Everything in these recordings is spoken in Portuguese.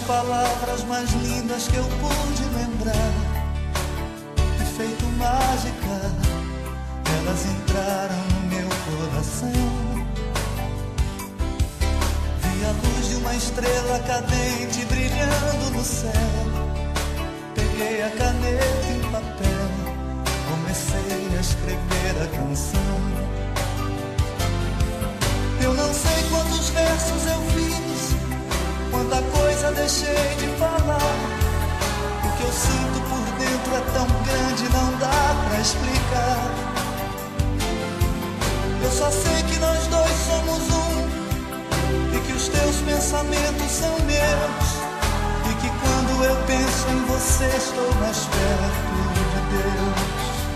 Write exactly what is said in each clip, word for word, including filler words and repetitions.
palavras mais lindas que eu pude lembrar. E feito mágica, elas entraram no meu coração. Vi a luz de uma estrela cadente brilhando no céu. Peguei a caneta e o papel, comecei a escrever a canção. Eu não sei quantos versos eu fiz, quanta coisa deixei de falar. O que eu sinto por dentro é tão grande, não dá pra explicar. Eu só sei que nós dois somos um, e que os teus pensamentos são meus, e que quando eu penso em você estou mais perto de Deus.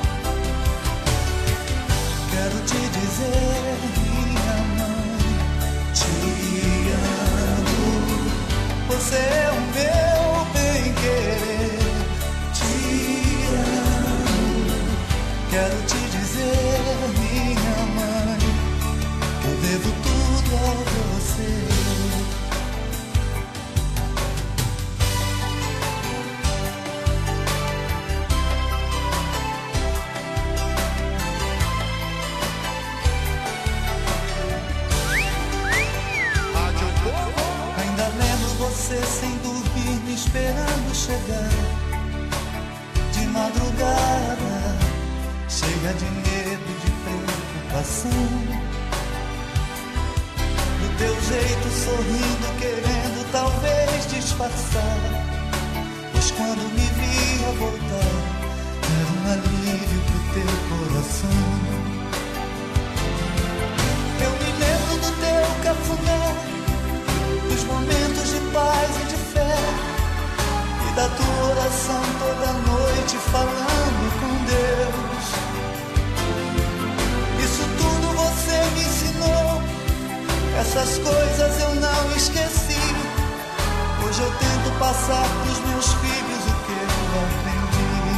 Quero te dizer, minha mãe, te amo. Você é o meu bem-querer, te amo. Quero te dizer, minha mãe, eu devo tudo a você. Ainda lembro você sem dormir, me esperando chegar. De madrugada, cheia de medo, de preocupação. Do teu jeito sorrindo, querendo talvez disfarçar. Pois quando me via voltar, era um alívio pro teu coração. Eu me lembro do teu cafuné, dos momentos de paz e de fé, e da tua oração toda noite falando com Deus. Isso tudo você me ensinou, essas coisas eu não esqueci. Hoje eu tento passar pros meus filhos o que eu aprendi.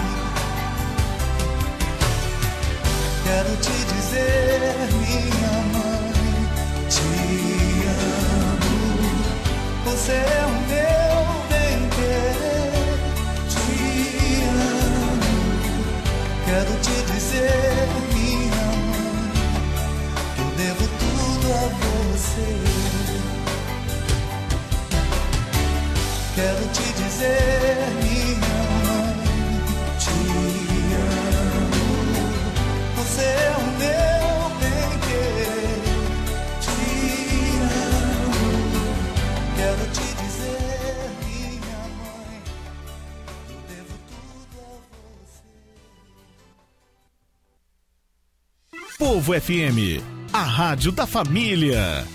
Quero te dizer, minha mãe, te amo. Você é o meu bem-querer, te amo. Quero te dizer, minha mãe, que eu devo tudo a você. Quero te dizer, minha mãe, te amo. Você é o meu bem-querer, te amo. Quero te dizer, minha mãe, eu devo tudo a você. Povo F M, a rádio da família.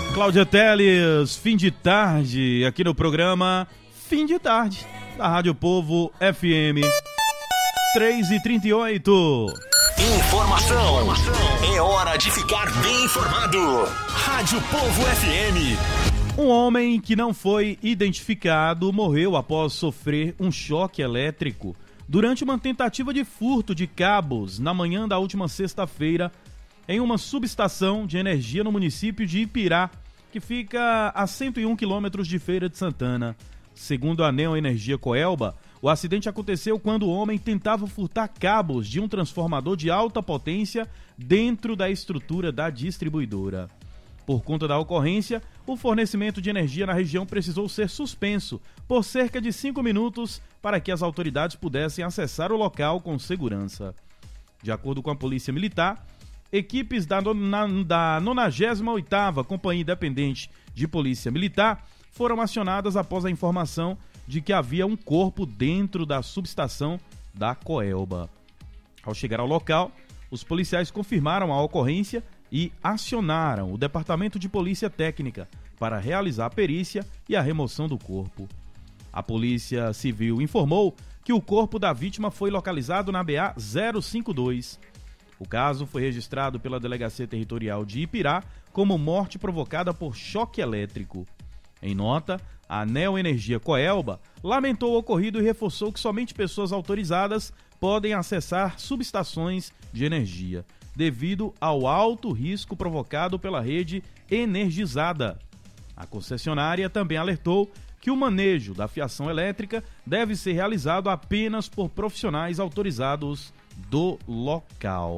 Cláudia Teles, fim de tarde, aqui no programa Fim de Tarde, da Rádio Povo F M três e trinta e oito. Informação. É hora de ficar bem informado. Rádio Povo F M. Um homem que não foi identificado morreu após sofrer um choque elétrico durante uma tentativa de furto de cabos na manhã da última sexta-feira em uma subestação de energia no município de Ipirá, que fica a cento e um quilômetros de Feira de Santana. Segundo a Neoenergia Coelba, o acidente aconteceu quando o homem tentava furtar cabos de um transformador de alta potência dentro da estrutura da distribuidora. Por conta da ocorrência, o fornecimento de energia na região precisou ser suspenso por cerca de cinco minutos para que as autoridades pudessem acessar o local com segurança. De acordo com a Polícia Militar, equipes da, na, da nonagésima oitava Companhia Independente de Polícia Militar foram acionadas após a informação de que havia um corpo dentro da subestação da Coelba. Ao chegar ao local, os policiais confirmaram a ocorrência e acionaram o Departamento de Polícia Técnica para realizar a perícia e a remoção do corpo. A Polícia Civil informou que o corpo da vítima foi localizado na B A zero cinco dois. O caso foi registrado pela Delegacia Territorial de Ipirá como morte provocada por choque elétrico. Em nota, a Neoenergia Coelba lamentou o ocorrido e reforçou que somente pessoas autorizadas podem acessar subestações de energia, devido ao alto risco provocado pela rede energizada. A concessionária também alertou que o manejo da fiação elétrica deve ser realizado apenas por profissionais autorizados do local.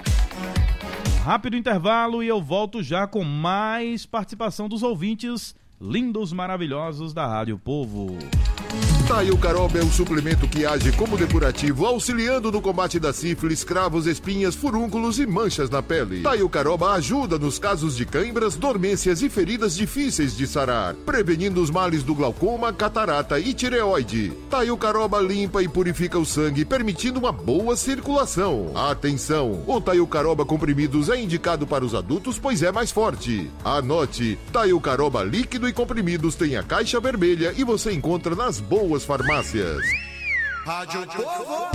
Um rápido intervalo e eu volto já com mais participação dos ouvintes lindos, maravilhosos da Rádio Povo. Taio Caroba é um suplemento que age como depurativo, auxiliando no combate da sífilis, cravos, espinhas, furúnculos e manchas na pele. Taio Caroba ajuda nos casos de cãibras, dormências e feridas difíceis de sarar, prevenindo os males do glaucoma, catarata e tireoide. Taio Caroba limpa e purifica o sangue, permitindo uma boa circulação. Atenção! O Taio Caroba comprimidos é indicado para os adultos, pois é mais forte. Anote: Taio Caroba líquido e comprimidos tem a caixa vermelha e você encontra nas boas farmácias. Rádio Povo.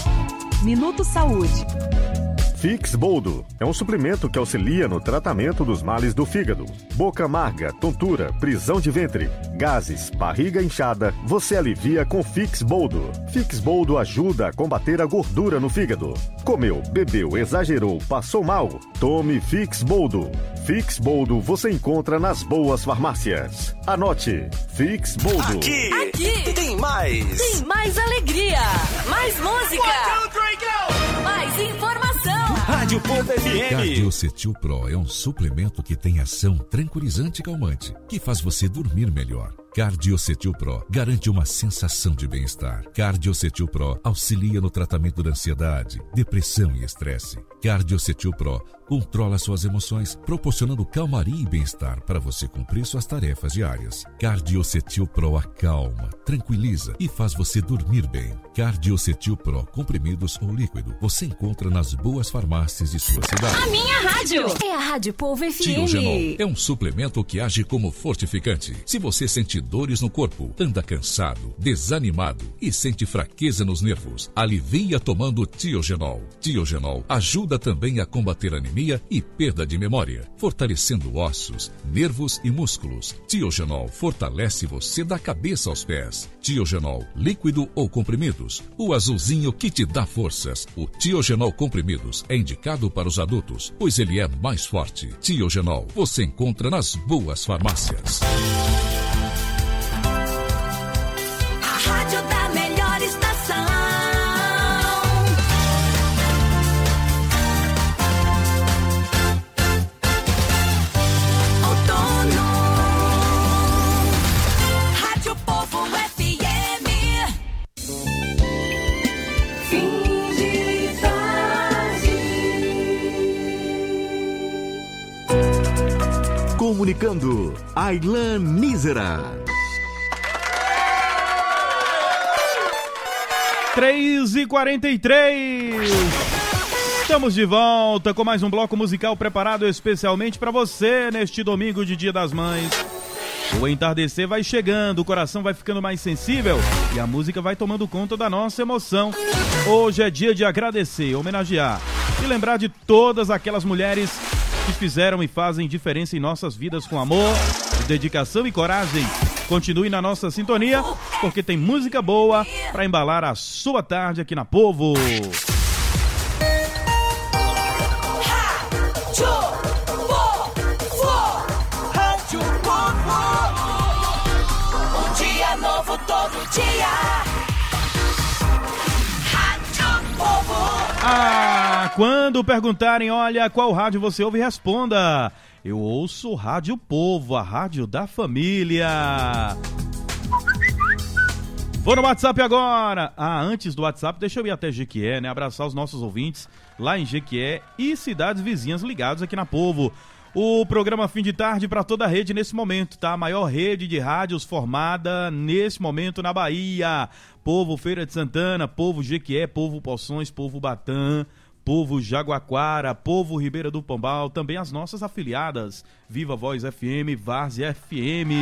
Minuto Saúde. Fix Boldo é um suplemento que auxilia no tratamento dos males do fígado. Boca amarga, tontura, prisão de ventre, gases, barriga inchada, você alivia com Fix Boldo. Fix Boldo ajuda a combater a gordura no fígado. Comeu, bebeu, exagerou, passou mal? Tome Fix Boldo. Fix Boldo você encontra nas boas farmácias. Anote: Fix Boldo. Aqui, Aqui tem mais. Tem mais alegria, mais música, One, two, three, go! mais informação. Rádio Povo F M. Cardiocetil Pro é um suplemento que tem ação tranquilizante e calmante, que faz você dormir melhor. Cardiocetil Pro garante uma sensação de bem-estar. Cardiocetil Pro auxilia no tratamento da ansiedade, depressão e estresse. Cardiocetil Pro controla suas emoções, proporcionando calmaria e bem-estar para você cumprir suas tarefas diárias. Cardiocetil Pro acalma, tranquiliza e faz você dormir bem. Cardiocetil Pro comprimidos ou líquido você encontra nas boas farmácias de sua cidade. A minha rádio é a Rádio Povo F M. Tiogenol é um suplemento que age como fortificante. Se você sente dores no corpo, anda cansado, desanimado e sente fraqueza nos nervos, alivia tomando Tiogenol. Tiogenol ajuda também a combater anemia e perda de memória, fortalecendo ossos, nervos e músculos. Tiogenol fortalece você da cabeça aos pés. Tiogenol, líquido ou comprimidos, o azulzinho que te dá forças. O Tiogenol comprimidos é indicado para os adultos, pois ele é mais forte. Tiogenol você encontra nas boas farmácias. Comunicando, Aylan Nízera. três e quarenta e três. Estamos de volta com mais um bloco musical preparado especialmente para você neste domingo de Dia das Mães. O entardecer vai chegando, o coração vai ficando mais sensível e a música vai tomando conta da nossa emoção. Hoje é dia de agradecer, homenagear e lembrar de todas aquelas mulheres que fizeram e fazem diferença em nossas vidas com amor, dedicação e coragem. Continue na nossa sintonia, porque tem música boa para embalar a sua tarde aqui na Povo. Todo dia. Rádio Povo. Ah, quando perguntarem, olha, qual rádio você ouve, responda: eu ouço Rádio Povo, a rádio da família. Vou no WhatsApp agora. Ah, antes do WhatsApp, deixa eu ir até Jequié, né? Abraçar os nossos ouvintes lá em Jequié e cidades vizinhas ligados aqui na Povo. O programa Fim de Tarde para toda a rede nesse momento, tá? A maior rede de rádios formada nesse momento na Bahia. Povo Feira de Santana, Povo Jequié, Povo Poções, Povo Batã, Povo Jaguaquara, Povo Ribeira do Pombal, também as nossas afiliadas, Viva Voz F M, Várzea F M.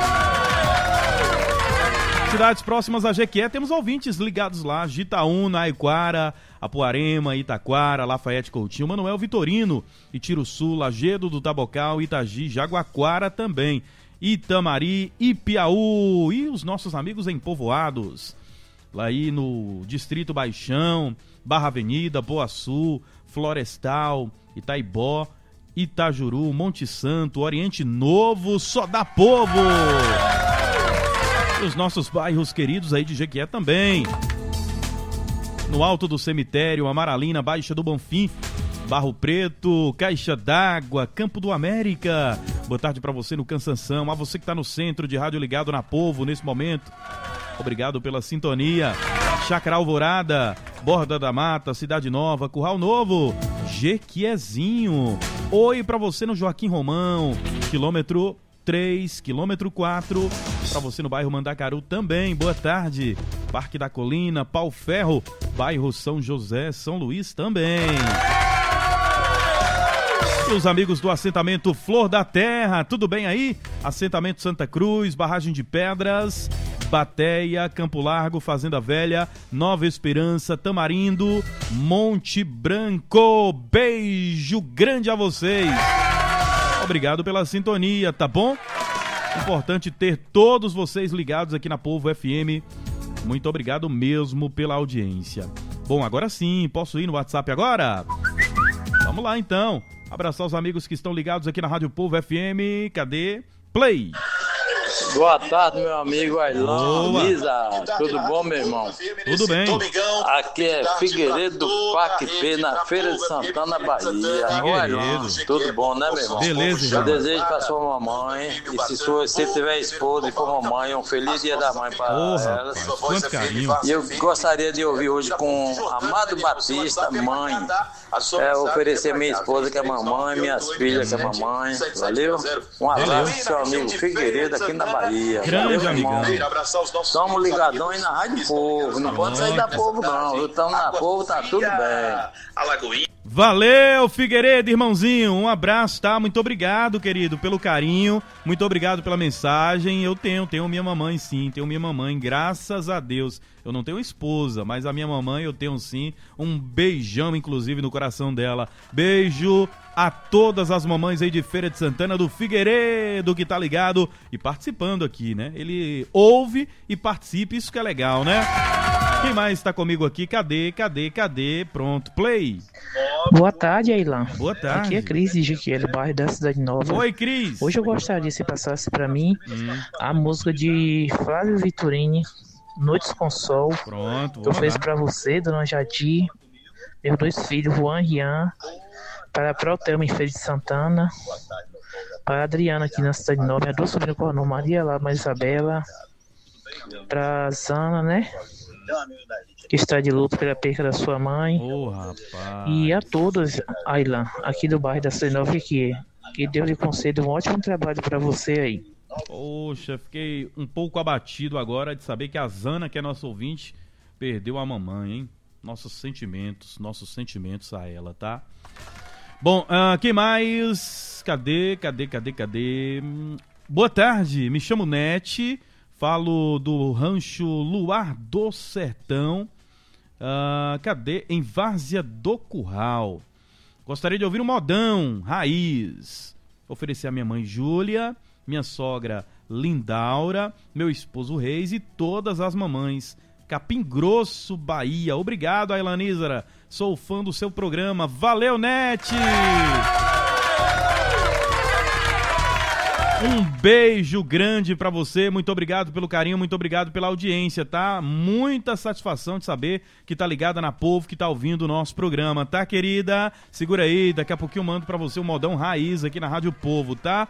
Cidades próximas a Jequié, temos ouvintes ligados lá, Jitaúna, Aiquara, Apuarema, Itaquara, Lafayette Coutinho, Manuel Vitorino, Itiruçu, Lagedo do Tabocal, Itagi, Jaguaquara também, Itamari, Ipiaú e os nossos amigos em Povoados, lá aí no Distrito Baixão, Barra Avenida, Boaçu, Florestal, Itaibó, Itajuru, Monte Santo, Oriente Novo, só dá Povo! E os nossos bairros queridos aí de Jequié também. No Alto do Cemitério, Amaralina, Baixa do Bonfim, Barro Preto, Caixa d'Água, Campo do América. Boa tarde pra você no Cansanção. A você que tá no centro de rádio ligado na Povo nesse momento. Obrigado pela sintonia. Chácara Alvorada, Borda da Mata, Cidade Nova, Curral Novo, Jequiézinho. Oi pra você no Joaquim Romão, quilômetro três, quilômetro quatro, para você no bairro Mandacaru também, boa tarde. Parque da Colina, Pau Ferro, bairro São José, São Luís também. E os amigos do assentamento Flor da Terra, tudo bem aí? Assentamento Santa Cruz, Barragem de Pedras, Bateia, Campo Largo, Fazenda Velha, Nova Esperança, Tamarindo, Monte Branco. Beijo grande a vocês. Obrigado pela sintonia, tá bom? Importante ter todos vocês ligados aqui na Povo F M. Muito obrigado mesmo pela audiência. Bom, agora sim, posso ir no WhatsApp agora? Vamos lá então. Abraçar os amigos que estão ligados aqui na Rádio Povo F M. Cadê? Play! Boa tarde, meu amigo Ailão, Lisa, tudo bom, meu irmão? Tudo bem. Aqui é Figueiredo do Parque P, na Feira de Santana, Bahia. Ô, Ailão, tudo bom, né, meu irmão? Beleza, Eu irmão. desejo para sua mamãe, e se sua, se tiver esposa e for mamãe, um feliz dia da mãe para Porra, elas. rapaz, quanto carinho. E eu gostaria de ouvir hoje com Amado Batista, mãe, é, oferecer minha esposa que é mamãe, minhas filhas que é mamãe, valeu? Um abraço, seu amigo Figueiredo aqui na Bahia. Grande valeu, amigão. Estamos ligadão aí na Rádio Povo, não pode sair da Povo não, estamos na Povo, tá tudo bem. Valeu, Figueiredo, irmãozinho, um abraço, tá? Muito obrigado, querido, pelo carinho, muito obrigado pela mensagem. Eu tenho, tenho minha mamãe sim, tenho minha mamãe, graças a Deus. Eu não tenho esposa, mas a minha mamãe eu tenho sim. Um beijão, inclusive, no coração dela. Beijo a todas as mamães aí de Feira de Santana, do Figueiredo, que tá ligado e participando aqui, né? Ele ouve e participa, isso que é legal, né? Quem mais tá comigo aqui? Cadê, cadê, cadê? Pronto, play. Boa tarde, Ailan. Boa tarde. Aqui é Cris de Jequié, bairro da Cidade Nova. Oi, Cris. Hoje eu gostaria, se passasse pra mim, Hum. a música de Flávio Vitorini, Noites com Sol. Pronto, Que eu vamos fiz lá. pra você, Dona Jadir, meus dois filhos, Juan e Rian, para a Protelma em Feira de Santana, para a Adriana aqui na Cidade Nova, minha duas sobrinhas com a Maria Lama Isabela, para a Zana, né? Que está de luto pela perda da sua mãe. Ô, rapaz. E a todos, Ailan, aqui do bairro da Cidade Nova, que, que Deus lhe conceda um ótimo trabalho para você aí. Poxa, fiquei um pouco abatido agora de saber que a Zana, que é nossa ouvinte, perdeu a mamãe, hein? nossos sentimentos, nossos sentimentos a ela, tá? Bom, uh, quem mais? Cadê, cadê, cadê, cadê? Boa tarde, me chamo Nete, falo do rancho Luar do Sertão. Uh, cadê? Em Várzea do Curral. Gostaria de ouvir um modão, raiz. Oferecer a minha mãe Júlia, minha sogra Lindaura, meu esposo Reis e todas as mamães. Capim Grosso, Bahia. Obrigado, Ailanísara. Sou fã do seu programa. Valeu, Nete! Um beijo grande pra você, muito obrigado pelo carinho, muito obrigado pela audiência, tá? Muita satisfação de saber que tá ligada na Povo, que tá ouvindo o nosso programa, tá, querida? Segura aí, daqui a pouquinho eu mando pra você um modão raiz aqui na Rádio Povo, tá?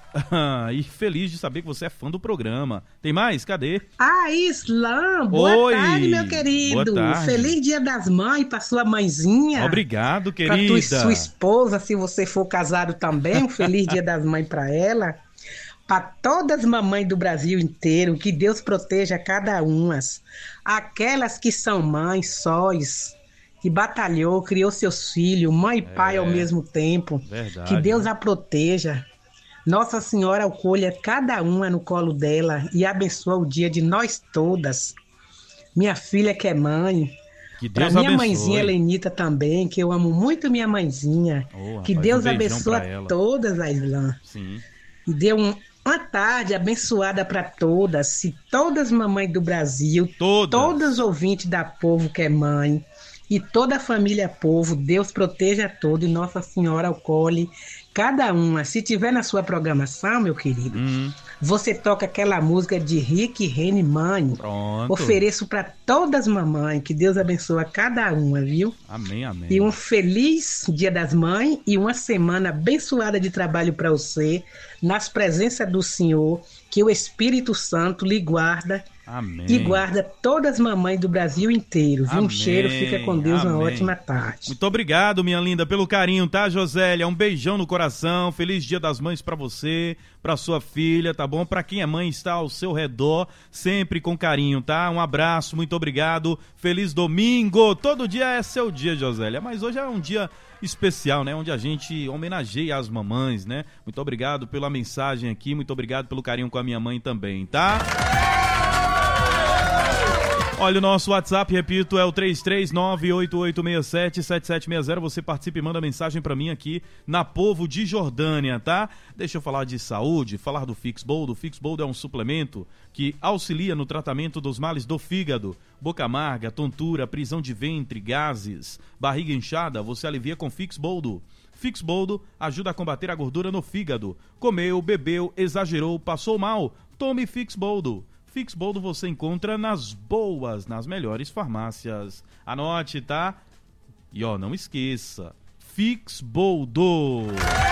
E feliz de saber que você é fã do programa. Tem mais? Cadê? Ah, Islã, boa Oi, tarde, meu querido. boa tarde. Feliz Dia das Mães pra sua mãezinha. Obrigado, querida. Pra tua, sua esposa, se você for casado também, um feliz Dia das Mães pra ela. Para todas as mamães do Brasil inteiro, que Deus proteja cada uma. Aquelas que são mães, sóis, que batalhou, criou seus filhos, mãe e pai é, ao mesmo tempo. Verdade, que Deus né? a proteja. Nossa Senhora acolha cada uma no colo dela e abençoa o dia de nós todas. Minha filha que é mãe. Que Deus pra minha abençoe. mãezinha Lenita também, que eu amo muito minha mãezinha. Oh, que rapaz, Deus um beijão abençoe pra ela. todas, a Islã. Sim. E dê um, uma tarde abençoada para todas. Se todas as mamães do Brasil, todas. todos os ouvintes da Povo que é mãe, e toda a família Povo, Deus proteja todos e Nossa Senhora acolhe cada uma. Se tiver na sua programação, meu querido, hum. você toca aquela música de Rick Rene Mãe. Pronto. Ofereço para todas as mamães, que Deus abençoe cada uma, viu? Amém, amém. E um feliz Dia das Mães e uma semana abençoada de trabalho para você, nas presenças do Senhor, que o Espírito Santo lhe guarda. Amém. E guarda todas as mamães do Brasil inteiro. Viu? Um Amém. cheiro, fica com Deus, Amém. uma ótima tarde. Muito obrigado, minha linda, pelo carinho, tá, Josélia? Um beijão no coração, feliz Dia das Mães pra você, pra sua filha, tá bom? Pra quem é mãe, está ao seu redor, sempre com carinho, tá? Um abraço, muito obrigado, feliz domingo. Todo dia é seu dia, Josélia, mas hoje é um dia especial, né? Onde a gente homenageia as mamães, né? Muito obrigado pela mensagem aqui, muito obrigado pelo carinho com a minha mãe também, tá? Olha, o nosso WhatsApp, repito, é o três três nove, oito oito seis sete, sete sete seis zero. Você participa e manda mensagem pra mim aqui na Povo de Jordânia, tá? Deixa eu falar de saúde, falar do Fixbold. O Fixbold é um suplemento que auxilia no tratamento dos males do fígado, boca amarga, tontura, prisão de ventre, gases, barriga inchada. Você alivia com Fixbold. Fixbold ajuda a combater a gordura no fígado. Comeu, bebeu, exagerou, passou mal? Tome Fixbold. Fixbold você encontra nas boas, nas melhores farmácias. Anote, tá? E ó, não esqueça, Fixbold. Bom,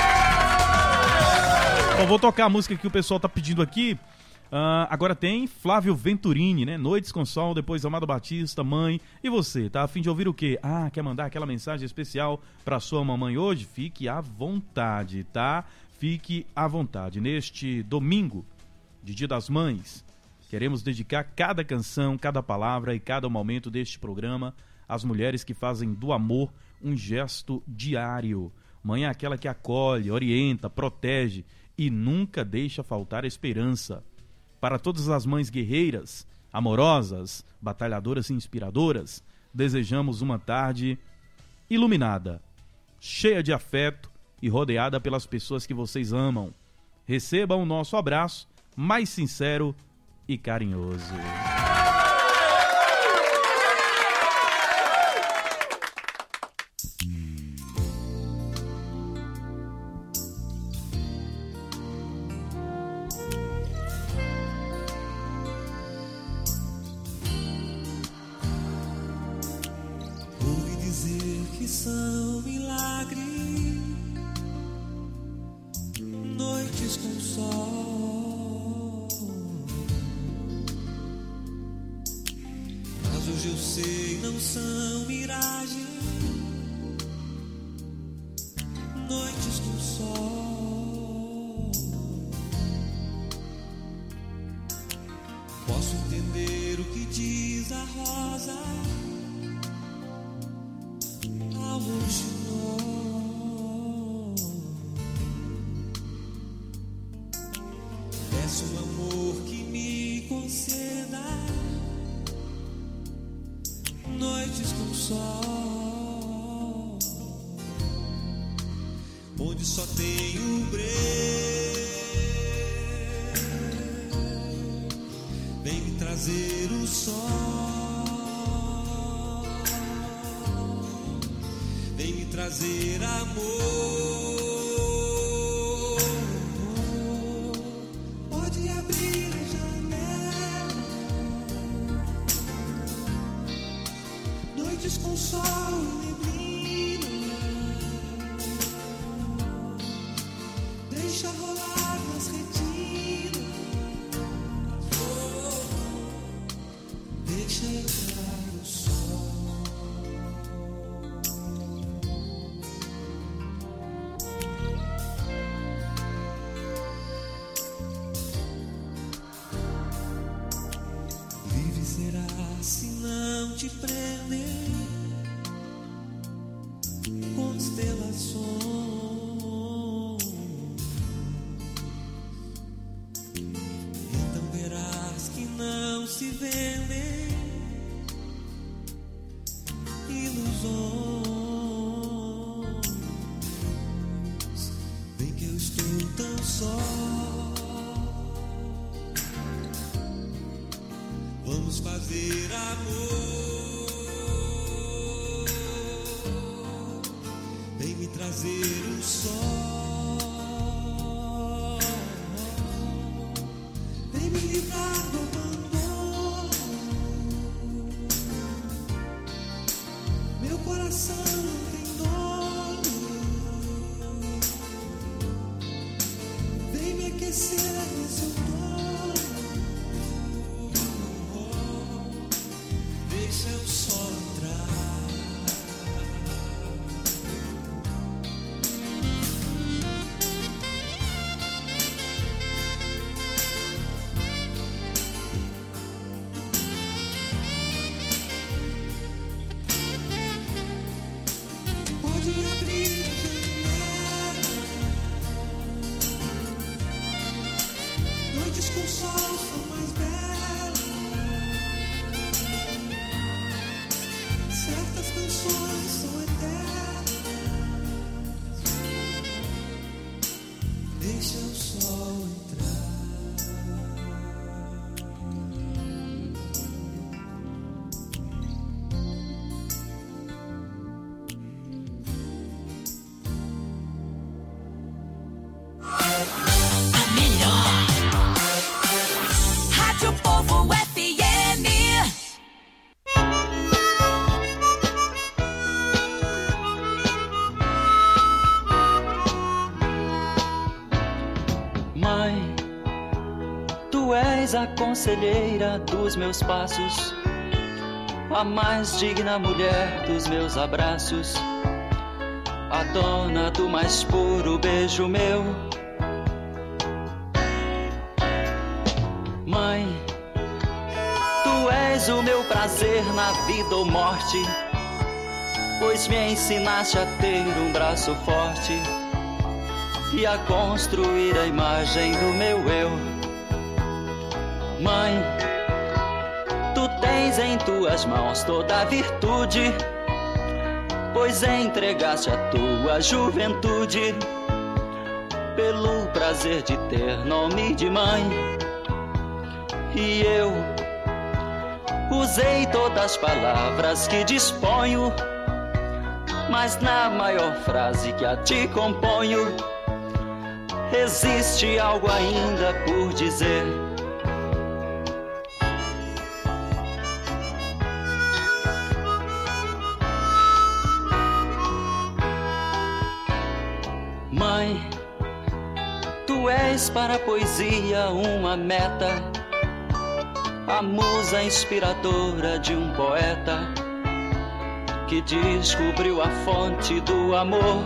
vou tocar a música que o pessoal tá pedindo aqui. Uh, agora tem Flávio Venturini, né? Noites com Sol, depois Amado Batista, Mãe. E você, tá a fim de ouvir o quê? Ah, quer mandar aquela mensagem especial pra sua mamãe hoje? Fique à vontade, tá? Fique à vontade. Neste domingo de Dia das Mães, queremos dedicar cada canção, cada palavra e cada momento deste programa às mulheres que fazem do amor um gesto diário. Mãe é aquela que acolhe, orienta, protege e nunca deixa faltar esperança. Para todas as mães guerreiras, amorosas, batalhadoras e inspiradoras, desejamos uma tarde iluminada, cheia de afeto e rodeada pelas pessoas que vocês amam. Recebam o nosso abraço mais sincero e carinhoso. Ouvi dizer que são milagres, noites com sol. Mas hoje eu sei, não são miragens, noites com sol. Posso entender o que diz a rosa, somos nós. Peço um amor que me conceda noites com sol, onde só tenho breu. Vem me trazer o sol, vem me trazer amor. Pode abrir a janela, noites com sol e neblina, deixa rolar nas retinas, oh, deixa entrar o sol. Livre será se não te prender constelações. Então verás que não se vendem ilusões. Vem que eu estou tão só. Vamos fazer amor. Vem me trazer o sol. Vem me livrar do abandono. Meu coração não tem dono. Vem me aquecer nesse outono. Deixa o sol entrar. Pode abrir a janela, noites com sol são mais belas. Certas canções são eternas. Deixa o sol entrar. Rádio Povo F M. Mãe, tu és a conselheira dos meus passos, a mais digna mulher dos meus abraços, a dona do mais puro beijo meu. Mãe, tu és o meu prazer na vida ou morte, pois me ensinaste a ter um braço forte e a construir a imagem do meu eu. Mãe, tu tens em tuas mãos toda a virtude, pois entregaste a tua juventude pelo prazer de ter nome de mãe. E eu usei todas as palavras que disponho, mas na maior frase que a ti componho existe algo ainda por dizer. Mãe, tu és para a poesia uma meta, a musa inspiradora de um poeta que descobriu a fonte do amor.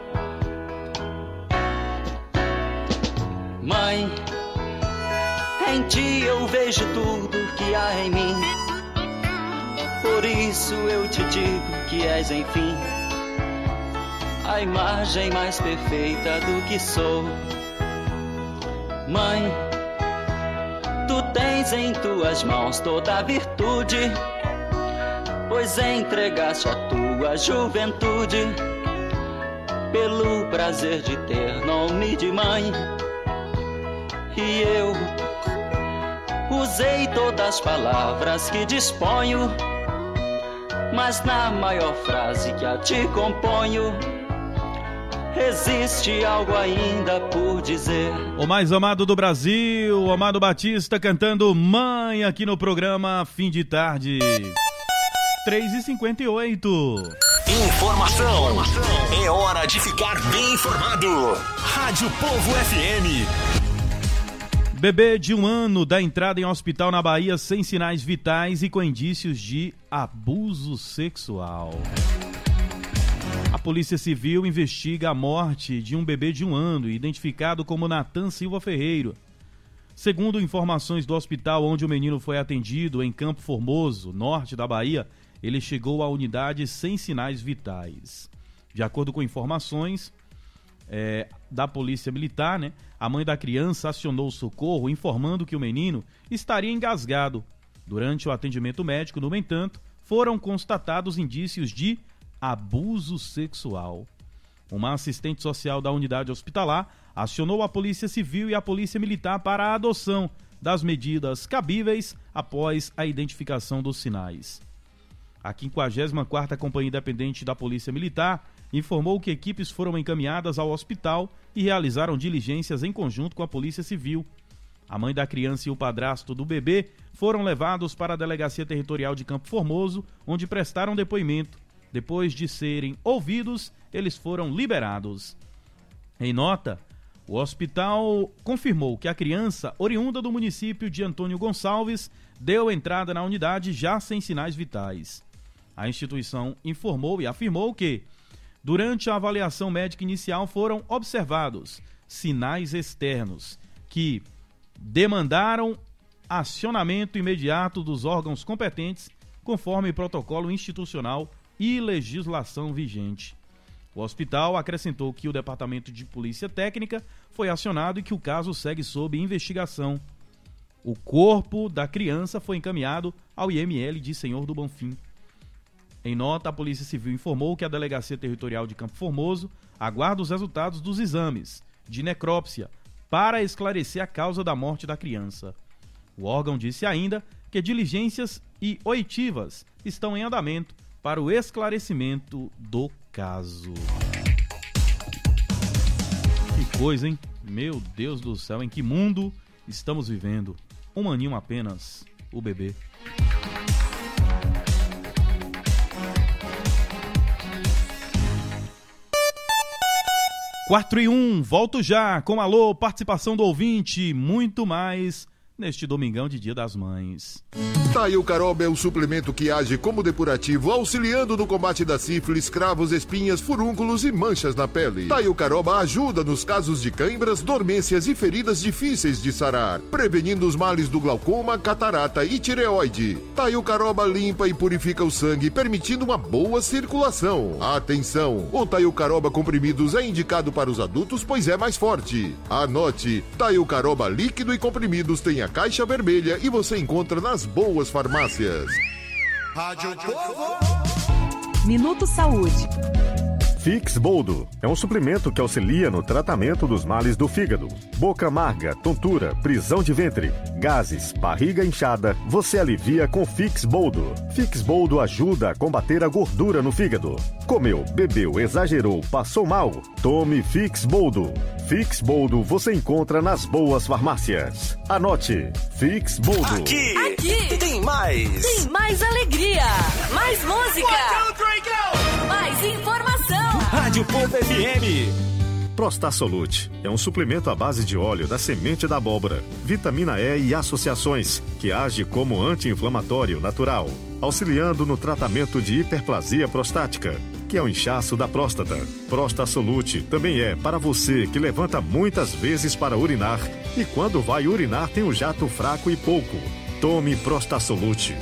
Mãe, em ti eu vejo tudo que há em mim, por isso eu te digo que és enfim a imagem mais perfeita do que sou. Mãe, tu tens em tuas mãos toda a virtude, pois entregaste a tua juventude pelo prazer de ter nome de mãe. E eu usei todas as palavras que disponho, mas na maior frase que a ti componho, existe algo ainda por dizer. O mais amado do Brasil, o Amado Batista cantando Mãe aqui no programa Fim de Tarde. três e cinquenta e oito. Informação. Informação. É hora de ficar bem informado. Rádio Povo F M. Bebê de um ano dá entrada em hospital na Bahia sem sinais vitais e com indícios de abuso sexual. A Polícia Civil investiga a morte de um bebê de um ano, identificado como Natan Silva Ferreira. Segundo informações do hospital onde o menino foi atendido, em Campo Formoso, norte da Bahia, ele chegou à unidade sem sinais vitais. De acordo com informações é, da Polícia Militar, né, a mãe da criança acionou o socorro informando que o menino estaria engasgado. Durante o atendimento médico, no entanto, foram constatados indícios de abuso sexual. Uma assistente social da unidade hospitalar acionou a Polícia Civil e a Polícia Militar para a adoção das medidas cabíveis após a identificação dos sinais. A quinquagésima quarta Companhia Independente da Polícia Militar informou que equipes foram encaminhadas ao hospital e realizaram diligências em conjunto com a Polícia Civil. A mãe da criança e o padrasto do bebê foram levados para a Delegacia Territorial de Campo Formoso, onde prestaram depoimento. Depois de serem ouvidos, eles foram liberados. Em nota, o hospital confirmou que a criança, oriunda do município de Antônio Gonçalves, deu entrada na unidade já sem sinais vitais. A instituição informou e afirmou que, durante a avaliação médica inicial, foram observados sinais externos que demandaram acionamento imediato dos órgãos competentes, conforme protocolo institucional e legislação vigente. O hospital acrescentou que o Departamento de Polícia Técnica foi acionado e que o caso segue sob investigação. O corpo da criança foi encaminhado ao I M L de Senhor do Bonfim. Em nota, a Polícia Civil informou que a Delegacia Territorial de Campo Formoso aguarda os resultados dos exames de necrópsia para esclarecer a causa da morte da criança. O órgão disse ainda que diligências e oitivas estão em andamento para o esclarecimento do caso. Que coisa, hein? Meu Deus do céu, em que mundo estamos vivendo? Um aninho apenas, o bebê. quatro e um, volto já com alô, participação do ouvinte, muito mais neste domingão de Dia das Mães. Taio Caroba é o suplemento que age como depurativo, auxiliando no combate da sífilis, cravos, espinhas, furúnculos e manchas na pele. Taio Caroba ajuda nos casos de cãibras, dormências e feridas difíceis de sarar, prevenindo os males do glaucoma, catarata e tireoide. Taio Caroba limpa e purifica o sangue, permitindo uma boa circulação. Atenção! O Taio Caroba comprimidos é indicado para os adultos, pois é mais forte. Anote, Taio Caroba líquido e comprimidos tem a caixa vermelha e você encontra nas boas farmácias. Rádio Povo. Minuto Saúde. Fix Boldo é um suplemento que auxilia no tratamento dos males do fígado. Boca amarga, tontura, prisão de ventre, gases, barriga inchada, você alivia com Fix Boldo. Fix Boldo ajuda a combater a gordura no fígado. Comeu, bebeu, exagerou, passou mal? Tome Fix Boldo. Fix Boldo você encontra nas boas farmácias. Anote, Fix Boldo. Aqui, Aqui tem mais. Tem mais alegria, mais música, One, two, three, go! Mais informação. Rádio Povo F M. Prostasolute é um suplemento à base de óleo da semente da abóbora, vitamina E e associações, que age como anti-inflamatório natural, auxiliando no tratamento de hiperplasia prostática, que é o inchaço da próstata. Prostasolute também é para você que levanta muitas vezes para urinar e quando vai urinar tem um jato fraco e pouco. Tome Prostasolute.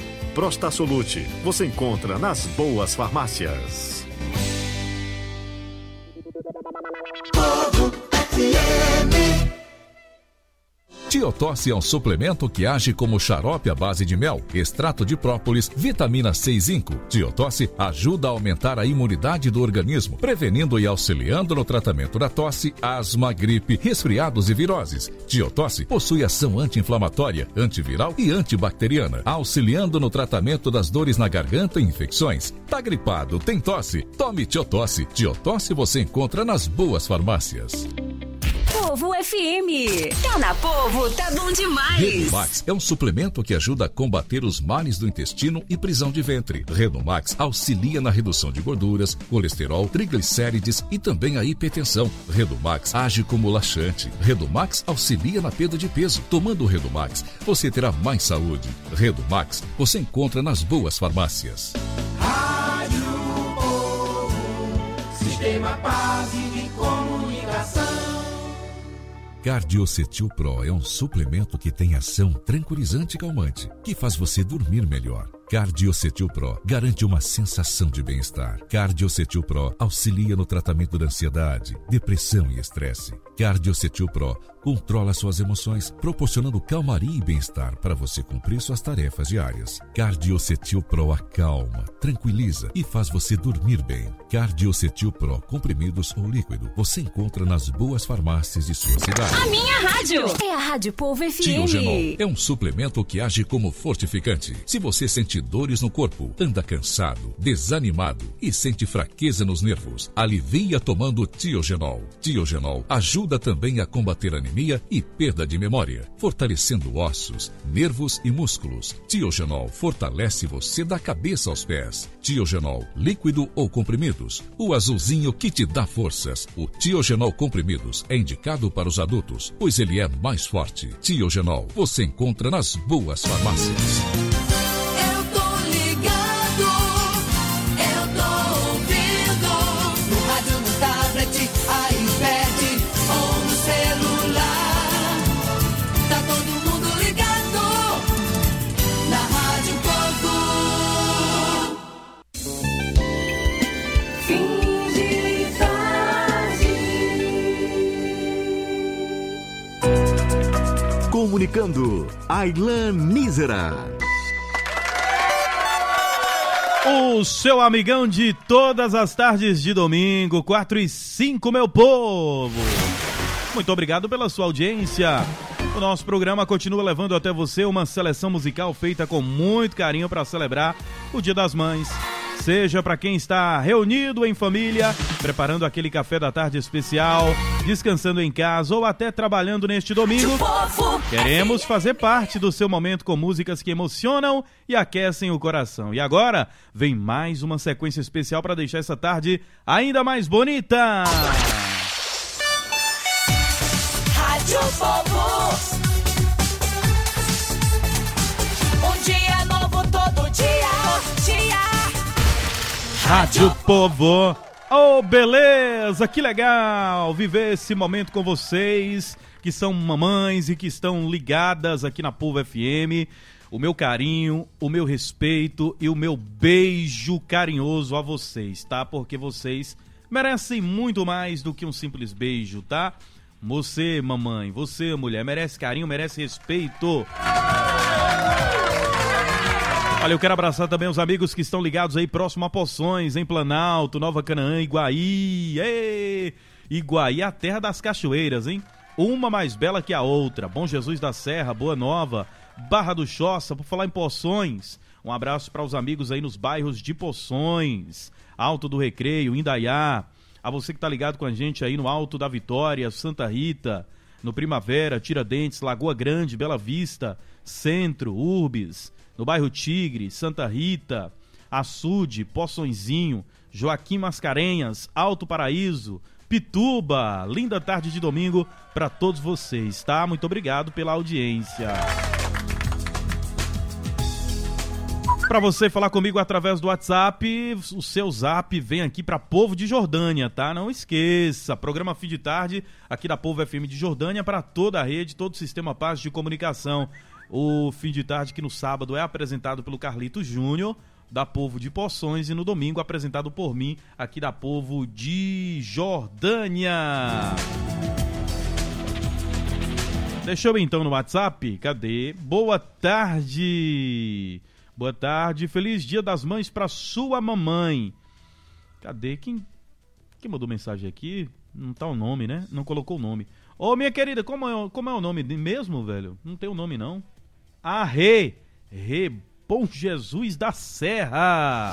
Prostasolute você encontra nas boas farmácias. Tiotosse é um suplemento que age como xarope à base de mel, extrato de própolis, vitamina C e zinco. Tiotosse ajuda a aumentar a imunidade do organismo, prevenindo e auxiliando no tratamento da tosse, asma, gripe, resfriados e viroses. Tiotosse possui ação anti-inflamatória, antiviral e antibacteriana, auxiliando no tratamento das dores na garganta e infecções. Tá gripado, tem tosse? Tome Tiotosse. Tiotosse você encontra nas boas farmácias. Povo F M. Tá na Povo, tá bom demais. Redomax é um suplemento que ajuda a combater os males do intestino e prisão de ventre. Redomax auxilia na redução de gorduras, colesterol, triglicérides e também a hipertensão. Redomax age como laxante. Redomax auxilia na perda de peso. Tomando o Redomax, você terá mais saúde. Redomax você encontra nas boas farmácias. Rádio Povo, Sistema Paz de Comunicação. Cardiocetil Pro é um suplemento que tem ação tranquilizante e calmante, que faz você dormir melhor. Cardiocetil Pro garante uma sensação de bem-estar. Cardiocetil Pro auxilia no tratamento da ansiedade, depressão e estresse. Cardiocetil Pro controla suas emoções, proporcionando calmaria e bem-estar para você cumprir suas tarefas diárias. Cardiocetil Pro acalma, tranquiliza e faz você dormir bem. Cardiocetil Pro comprimidos ou líquido você encontra nas boas farmácias de sua cidade. A minha rádio é a Rádio Povo F M. Tiogenol é um suplemento que age como fortificante. Se você sente dores no corpo, anda cansado, desanimado e sente fraqueza nos nervos, alivia tomando Tiogenol. Tiogenol ajuda também a combater anemia e perda de memória, fortalecendo ossos, nervos e músculos. Tiogenol fortalece você da cabeça aos pés. Tiogenol, líquido ou comprimidos, o azulzinho que te dá forças. O Tiogenol comprimidos é indicado para os adultos, pois ele é mais forte. Tiogenol você encontra nas boas farmácias. Comunicando, Aylan Mísera. O seu amigão de todas as tardes de domingo, quatro e cinco, meu povo. Muito obrigado pela sua audiência. O nosso programa continua levando até você uma seleção musical feita com muito carinho para celebrar o Dia das Mães. Seja para quem está reunido em família, preparando aquele café da tarde especial, descansando em casa ou até trabalhando neste domingo, queremos fazer parte do seu momento com músicas que emocionam e aquecem o coração. E agora, vem mais uma sequência especial para deixar essa tarde ainda mais bonita. Rádio Povo. Um dia novo todo dia, dia. Rádio Povo, oh beleza, que legal viver esse momento com vocês que são mamães e que estão ligadas aqui na Povo F M. O meu carinho, o meu respeito e o meu beijo carinhoso a vocês, tá? Porque vocês merecem muito mais do que um simples beijo, tá? Você, mamãe, você, mulher, merece carinho, merece respeito. Olha, eu quero abraçar também os amigos que estão ligados aí próximo a Poções, em Planalto, Nova Canaã, Iguaí. Ei! Iguaí, a terra das cachoeiras, hein? Uma mais bela que a outra. Bom Jesus da Serra, Boa Nova, Barra do Choça, por falar em Poções. Um abraço para os amigos aí nos bairros de Poções, Alto do Recreio, Indaiá. A você que tá ligado com a gente aí no Alto da Vitória, Santa Rita, no Primavera, Tiradentes, Lagoa Grande, Bela Vista, Centro, Urbis, no bairro Tigre, Santa Rita, Açude, Poçõezinho, Joaquim Mascarenhas, Alto Paraíso, Pituba. Linda tarde de domingo para todos vocês, tá? Muito obrigado pela audiência. Para você falar comigo através do WhatsApp, o seu zap vem aqui para Povo de Jordânia, tá? Não esqueça, programa Fim de Tarde aqui da Povo F M de Jordânia para toda a rede, todo o sistema Paz de comunicação. O Fim de Tarde que no sábado é apresentado pelo Carlito Júnior, da Povo de Poções, e no domingo apresentado por mim, aqui da Povo de Jordânia. Deixa eu ir então no WhatsApp. Cadê? Boa tarde. Boa tarde. Feliz Dia das Mães pra sua mamãe. Cadê? Quem, quem mandou mensagem aqui? Não tá o nome, né? Não colocou o nome. Ô, minha querida, como é, como é o nome mesmo, velho? Não tem o nome, não. Ah, Rê. Rê Bom Jesus da Serra.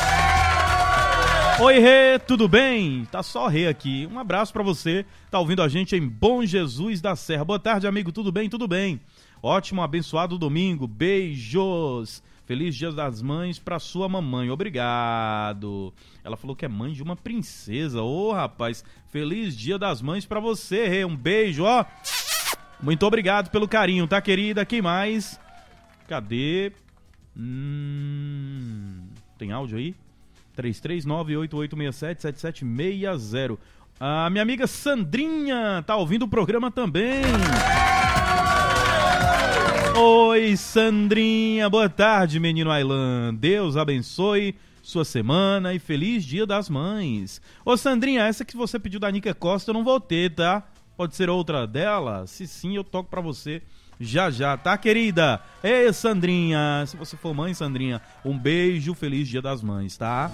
Oi, Rê, tudo bem? Tá só Rê aqui. Um abraço pra você. Tá ouvindo a gente em Bom Jesus da Serra. Boa tarde, amigo. Tudo bem? Tudo bem. Ótimo, abençoado domingo. Beijos. Feliz Dia das Mães pra sua mamãe. Obrigado. Ela falou que é mãe de uma princesa. Ô, rapaz. Feliz Dia das Mães pra você, Rê. Um beijo, ó. Muito obrigado pelo carinho, tá, querida? Quem mais? Cadê? Hum... Tem áudio aí? três três nove, oito oito seis sete, sete sete seis zero. A minha amiga Sandrinha tá ouvindo o programa também. Oi, Sandrinha. Boa tarde, menino Ailan. Deus abençoe sua semana e feliz Dia das Mães. Ô, Sandrinha, essa que você pediu da Nica Costa eu não vou ter, tá? Pode ser outra dela? Se sim, eu toco pra você já já, tá, querida? Ei, Sandrinha, se você for mãe, Sandrinha, um beijo, feliz Dia das Mães, tá?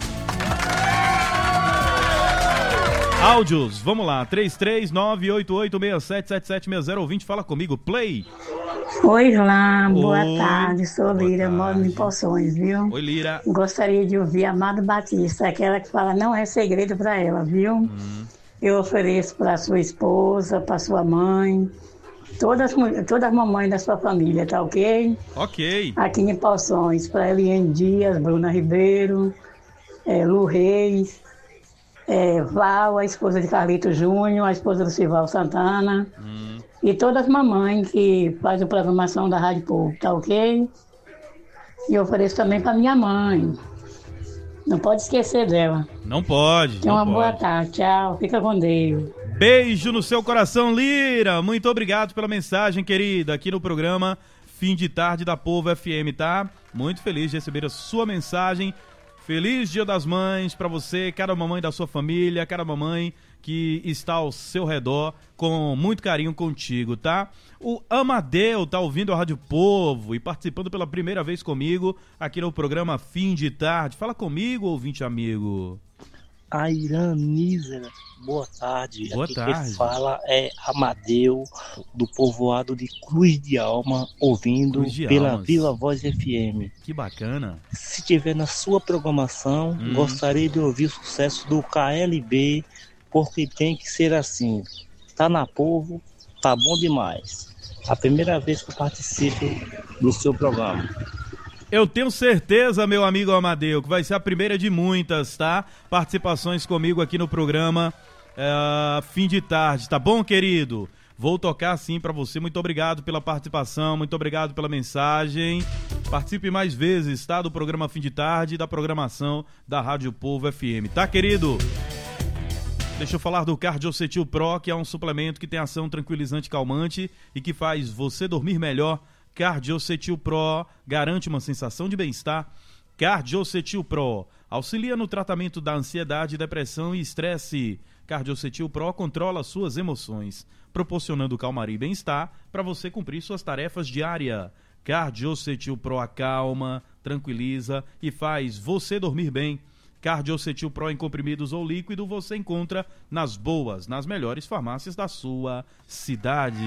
Áudios, vamos lá, três três nove, oito oito seis sete, sete sete seis zero, ouvinte, fala comigo, play. Oi, Ilan, boa Oi, tarde, sou Lira, moro em Poções, viu? Oi, Lira. Gostaria de ouvir Amado Batista, aquela que fala não é segredo pra ela, viu? Hum. Eu ofereço pra sua esposa, pra sua mãe, Todas, todas as mamães da sua família, tá ok? Ok. Aqui em Poções, para Eliane Dias, Bruna Ribeiro, é, Lu Reis, é, Val, a esposa de Carlito Júnior, a esposa do Sival Santana, hum. e todas as mamães que fazem a programação da Rádio Povo, tá ok? E eu ofereço também para minha mãe. Não pode esquecer dela. Não pode. Tenha uma não boa pode. tarde, tchau, fica com Deus. Beijo no seu coração, Lira. Muito obrigado pela mensagem, querida, aqui no programa Fim de Tarde da Povo F M, tá? Muito feliz de receber a sua mensagem. Feliz Dia das Mães pra você, cada mamãe da sua família, cada mamãe que está ao seu redor, com muito carinho contigo, tá? O Amadeu tá ouvindo a Rádio Povo e participando pela primeira vez comigo aqui no programa Fim de Tarde. Fala comigo, ouvinte amigo. A Iranízera, boa tarde. Boa Aqui tarde. Quem fala é Amadeu, do povoado de Cruz de Alma, ouvindo Cruz de pela Almas. Viva Voz F M. Que bacana. Se tiver na sua programação, Hum. gostaria de ouvir o sucesso do K L B, porque tem que ser assim. Tá na Povo, tá bom demais. A primeira vez que eu participo do seu programa. Eu tenho certeza, meu amigo Amadeu, que vai ser a primeira de muitas, tá? Participações comigo aqui no programa uh, Fim de Tarde, tá bom, querido? Vou tocar sim pra você. Muito obrigado pela participação, muito obrigado pela mensagem. Participe mais vezes, tá? Do programa Fim de Tarde e da programação da Rádio Povo F M, tá, querido? Deixa eu falar do Cardiocetil Pro, que é um suplemento que tem ação tranquilizante e calmante e que faz você dormir melhor. Cardiocetil Pro garante uma sensação de bem-estar. Cardiocetil Pro auxilia no tratamento da ansiedade, depressão e estresse. Cardiocetil Pro controla suas emoções, proporcionando calmaria e bem-estar para você cumprir suas tarefas diárias. Cardiocetil Pro acalma, tranquiliza e faz você dormir bem. Cardiocetil Pro em comprimidos ou líquido você encontra nas boas, nas melhores farmácias da sua cidade.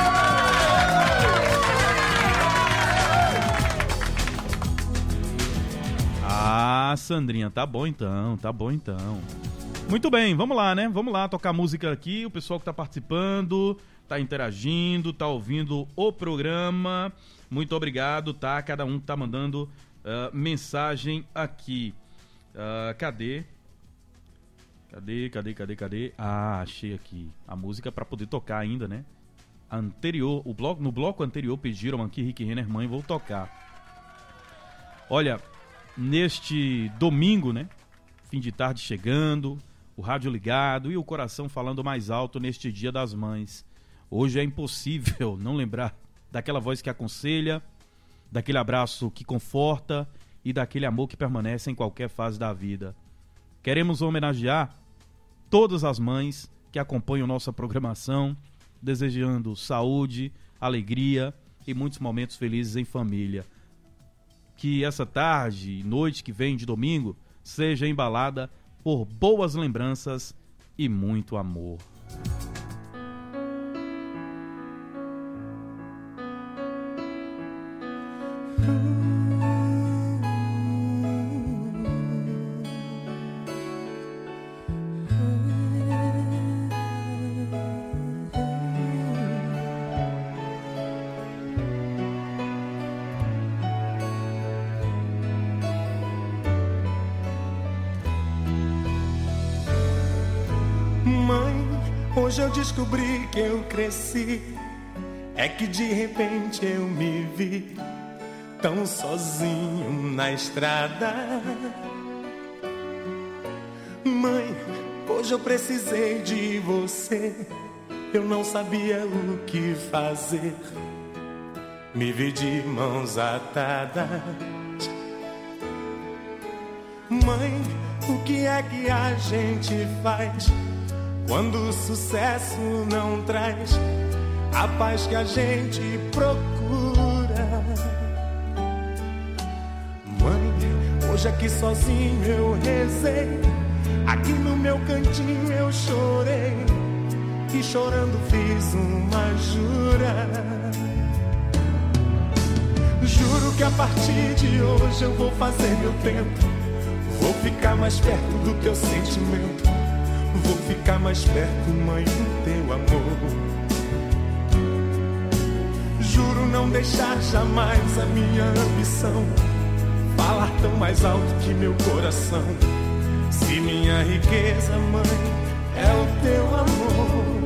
Ah, Sandrinha, tá bom então, tá bom então. Muito bem, vamos lá, né? Vamos lá tocar música aqui, o pessoal que tá participando, tá interagindo, tá ouvindo o programa. Muito obrigado, tá? Cada um que tá mandando uh, mensagem aqui. Uh, cadê? Cadê, cadê, cadê, cadê? Ah, achei aqui. A música pra poder tocar ainda, né? Anterior, o bloco, no bloco anterior pediram aqui Rick Renner, mãe, vou tocar. Olha, neste domingo, né? Fim de tarde chegando, o rádio ligado e o coração falando mais alto neste Dia das Mães. Hoje é impossível não lembrar daquela voz que aconselha, daquele abraço que conforta e daquele amor que permanece em qualquer fase da vida. Queremos homenagear todas as mães que acompanham nossa programação, desejando saúde, alegria e muitos momentos felizes em família. Que essa tarde e noite que vem de domingo seja embalada por boas lembranças e muito amor. Hoje eu descobri que eu cresci, é que de repente eu me vi tão sozinho na estrada. Mãe, hoje eu precisei de você, eu não sabia o que fazer, me vi de mãos atadas. Mãe, o que é que a gente faz quando o sucesso não traz a paz que a gente procura? Mãe, hoje aqui sozinho eu rezei, aqui no meu cantinho eu chorei, e chorando fiz uma jura. Juro que a partir de hoje eu vou fazer meu tempo, vou ficar mais perto do teu sentimento, vou ficar mais perto, mãe, do teu amor. Juro não deixar jamais a minha ambição falar tão mais alto que meu coração. Se minha riqueza, mãe, é o teu amor.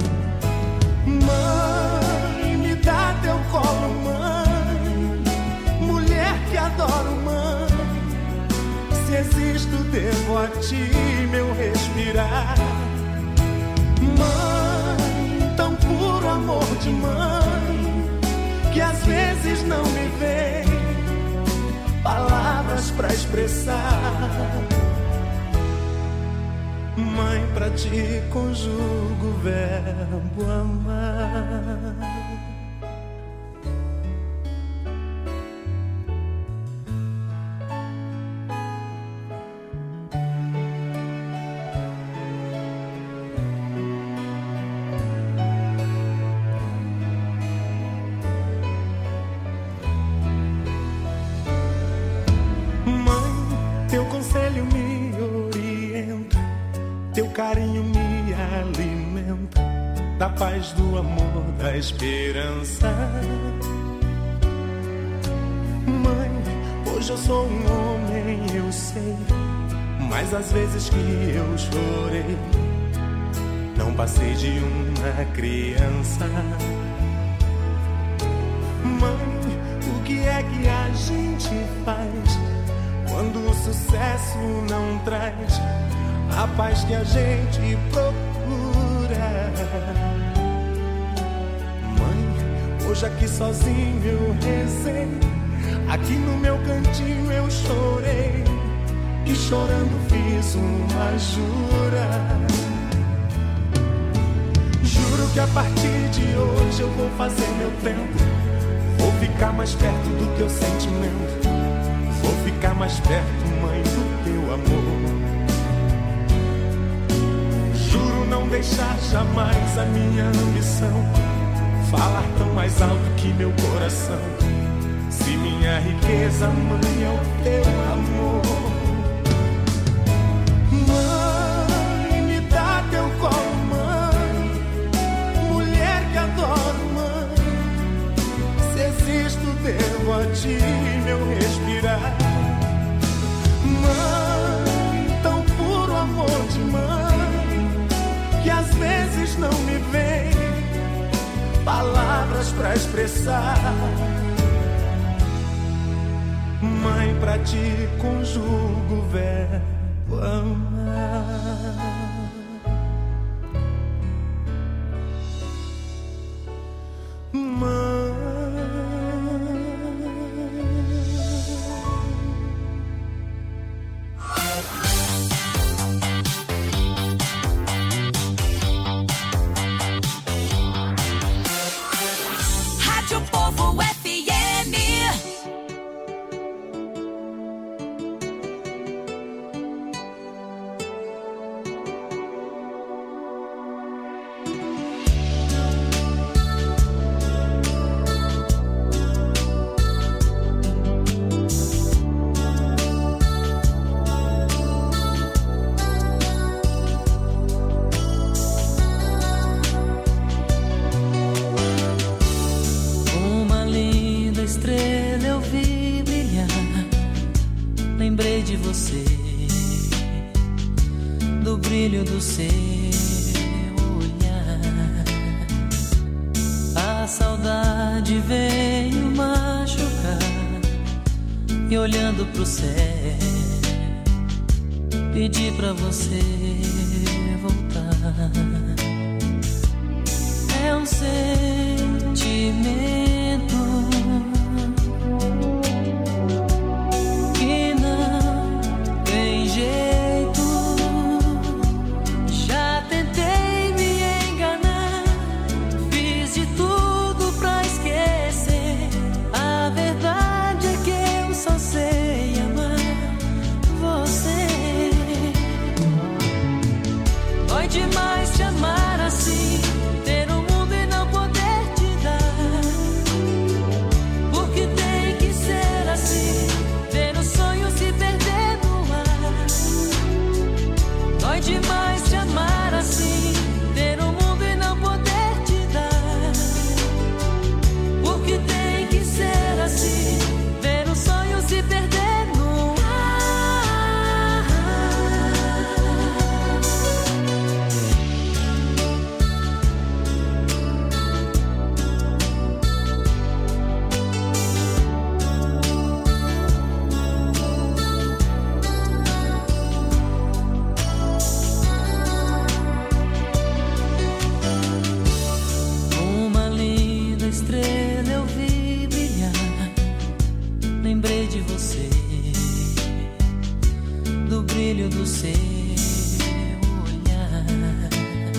Mãe, me dá teu colo, mãe, mulher que adoro, mãe. Se existo, devo a ti meu respirar. Mãe, tão puro amor de mãe, que às vezes não me vem palavras pra expressar. Mãe, pra ti conjugo o verbo amar. Carinho me alimenta da paz, do amor, da esperança. Mãe, hoje eu sou um homem, eu sei, mas às vezes que eu chorei, não passei de uma criança. Mãe, o que é que a gente faz quando o sucesso não traz a paz que a gente procura? Mãe, hoje aqui sozinho eu rezei, aqui no meu cantinho eu chorei, e chorando fiz uma jura. Juro que a partir de hoje eu vou fazer meu tempo, vou ficar mais perto do teu sentimento, vou ficar mais perto, mãe, do teu amor. Não deixar jamais a minha ambição falar tão mais alto que meu coração. Se minha riqueza, mãe, é o teu amor. Mãe, me dá teu colo, mãe, mulher que adoro, mãe. Se existo, devo a ti meu respirar. Mãe, tão puro amor de mãe, que às vezes não me vem palavras pra expressar. Mãe, pra ti conjugo o verbo amar. Mãe, de você, do brilho do seu olhar. A saudade veio machucar e olhando pro céu pedi pra você voltar. É um sentimento que não tem jeito. Já tentei me enganar, fiz de tudo pra esquecer. A verdade é que eu só sei amar você. Dói demais te amar assim, ter um mundo e não poder te dar. Porque tem que ser assim, ver o sonho se perder no ar. Dói demais te amar assim, ter um mundo e não poder te dar. Porque tem que ser assim, ver o sonho se perder no ar. Uma linda estrela eu vi brilhar, lembrei de você, do brilho do seu olhar.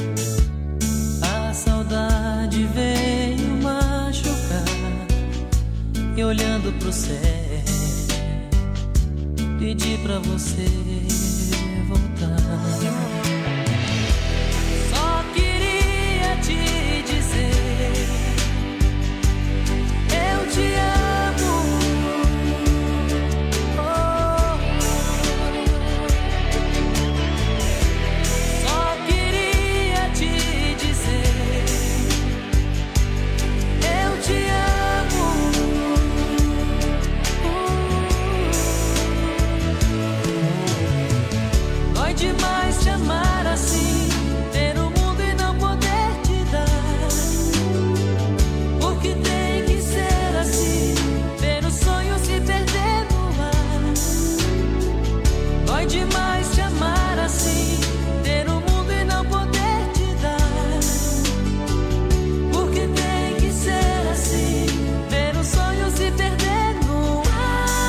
A saudade veio machucar e olhando pro céu pedi pra você voltar. Só queria te dizer, eu te amo. Oh. Só queria te dizer, eu te amo. Dói demais te amar assim, ter o mundo e não poder te dar. Porque tem que ser assim, ver o sonho se perder no ar. Dói demais te amar assim, ter o mundo e não poder te dar. Porque tem que ser assim, ver o sonho se perder no ar.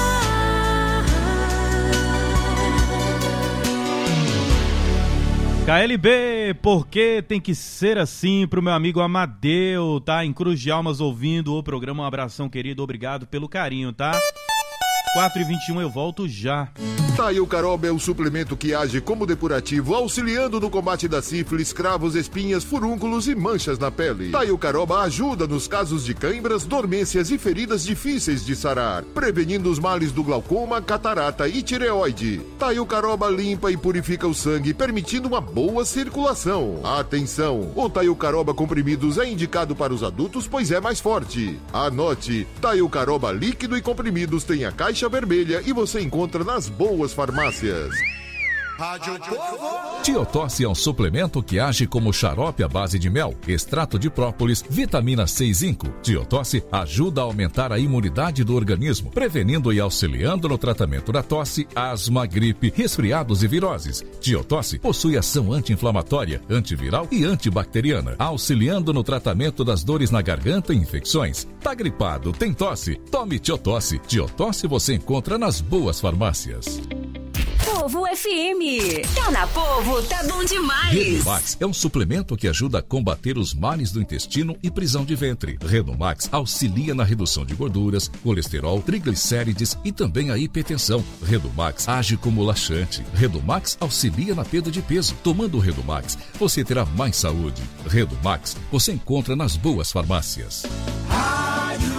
K L B, porque tem que ser assim, pro meu amigo Amadeu, tá? Em Cruz de Almas ouvindo o programa. Um abração, querido, obrigado pelo carinho, tá? quatro e vinte e um, eu volto já. Taio Caroba é o suplemento que age como depurativo, auxiliando no combate da sífilis, cravos, espinhas, furúnculos e manchas na pele. Taio Caroba ajuda nos casos de cãibras, dormências e feridas difíceis de sarar, prevenindo os males do glaucoma, catarata e tireoide. Taio Caroba limpa e purifica o sangue, permitindo uma boa circulação. Atenção! O Taio Caroba comprimidos é indicado para os adultos, pois é mais forte. Anote: Taio Caroba líquido e comprimidos tem a caixa vermelha e você encontra nas boas farmácias. Rádio Povo. Tiotosse é um suplemento que age como xarope à base de mel, extrato de própolis, vitamina C e zinco. Tiotosse ajuda a aumentar a imunidade do organismo, prevenindo e auxiliando no tratamento da tosse, asma, gripe, resfriados e viroses. Tiotosse possui ação anti-inflamatória, antiviral e antibacteriana, auxiliando no tratamento das dores na garganta e infecções. Tá gripado, tem tosse? Tome Tiotosse. Tiotosse você encontra nas boas farmácias. Povo F M. Tá na Povo, tá bom demais. Redomax é um suplemento que ajuda a combater os males do intestino e prisão de ventre. Redomax auxilia na redução de gorduras, colesterol, triglicérides e também a hipertensão. Redomax age como laxante. Redomax auxilia na perda de peso. Tomando o Redomax, você terá mais saúde. Redomax você encontra nas boas farmácias. Rádio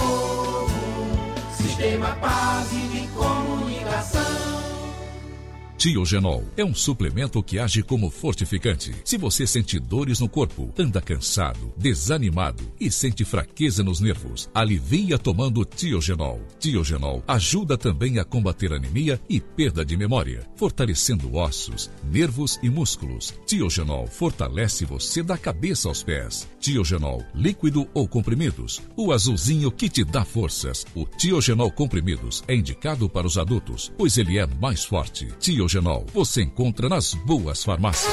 Povo, Sistema Paz de Comunicação. Tiogenol é um suplemento que age como fortificante. Se você sente dores no corpo, anda cansado, desanimado e sente fraqueza nos nervos, alivia tomando Tiogenol. Tiogenol ajuda também a combater anemia e perda de memória, fortalecendo ossos, nervos e músculos. Tiogenol fortalece você da cabeça aos pés. Tiogenol, líquido ou comprimidos, o azulzinho que te dá forças. O Tiogenol comprimidos é indicado para os adultos, pois ele é mais forte. Tiogenol, você encontra nas boas farmácias.